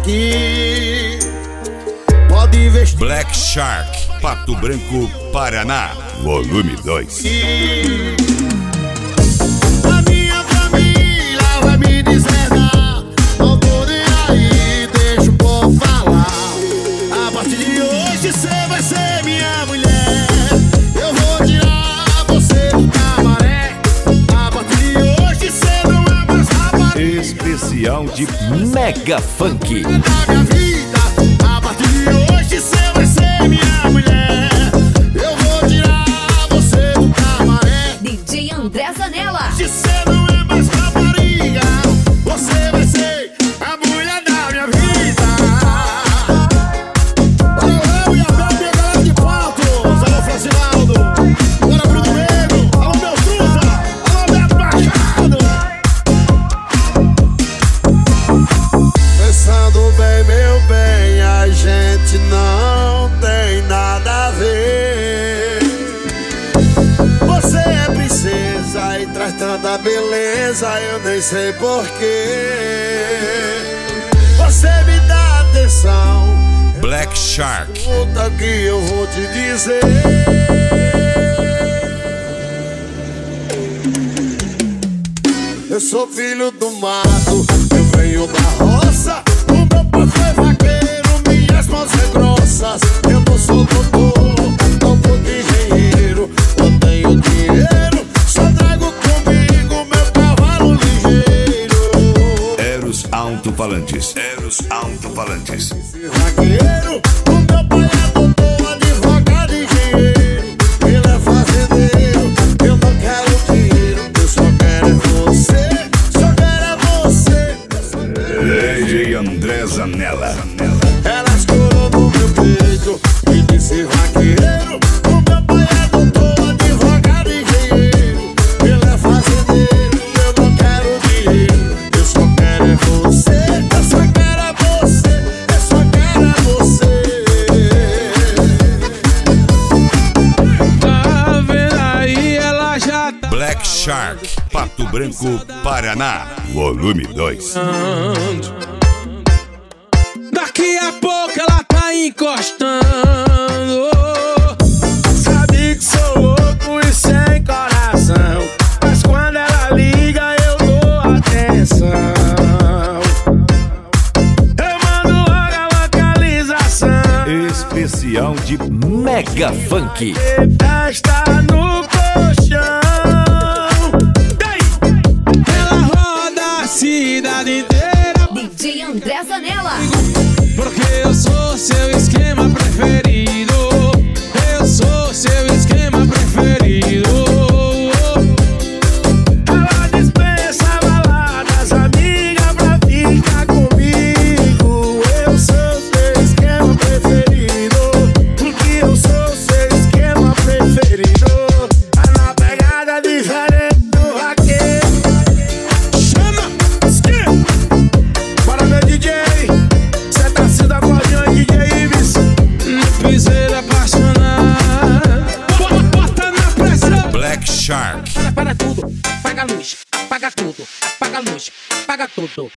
aqui. Pode vestir. Black Shark, Pato Branco, Paraná, volume 2. A minha família vai me deserdar. Não tô nem aí, deixa o povo falar. A partir de hoje cê vai ser minha mulher. Eu vou tirar você do camaré. A partir de hoje cê não é mais rapaz. Especial de Mega Funk. Da minha vida, a partir de hoje cê vai ser minha mulher. Eu vou tirar você do camaré. DJ André Zanella. Hoje cê não é mais rapariga. Você vai ser a mulher da minha vida. Alô, e a minha galera de Patos. Alô, Francinaldo. Bora, Bruno Negro. Alô, meu Truta. Alô, Beto Machado. Pensando bem, meu bem, a gente não tem nada a ver. Você é princesa e traz tanta beleza, eu nem sei porquê. Você me dá atenção. Black Shark. Escuta que eu vou te dizer. Eu sou filho do mato, eu venho da roça. O meu pai foi vaqueiro, minhas mãos são grossas. Eu não sou doutor, não sou engenheiro. Eu tenho dinheiro, só trago comigo meu cavalo ligeiro. Eros Alto-Falantes. Eros Alto-Falantes. Esse vaqueiro, o meu pai é doutor, advogado, engenheiro. Ele é fazendeiro, eu não quero dinheiro. Eu só quero é você, só quero é você. DJ André Zanella. Ela escorou no meu peito e disse vaqueiro. O meu pai é doutor, advogado, engenheiro. Ele é fazendeiro, eu não quero dinheiro. Eu só quero é você, eu só quero é você, eu só quero é você. Tá vendo aí, ela já tá Black Shark, Pato Branco, Paraná, volume 2. Daqui a pouco ela tá encostando. Sabe que sou louco e sem coração, mas quando ela liga eu dou atenção. Eu mando logo a localização. Especial de Mega Funk. Está no colchão. Ela roda a cidade inteira, DJ André Zanella. porque eu sou seu esquema preferido. Eu sou seu esquema preferido. Ela dispensa baladas, amiga, pra ficar comigo. Eu sou seu esquema preferido, porque eu sou seu esquema preferido. Tá na pegada diferente do vaqueiro. Chama! Bora, meu DJ. Cê tá se da cordinha, DJ Ives. Piseiro apaixonado. Bota na pressão. Black Shark. Para tudo, paga a luz, paga tudo, paga a luz, paga tudo.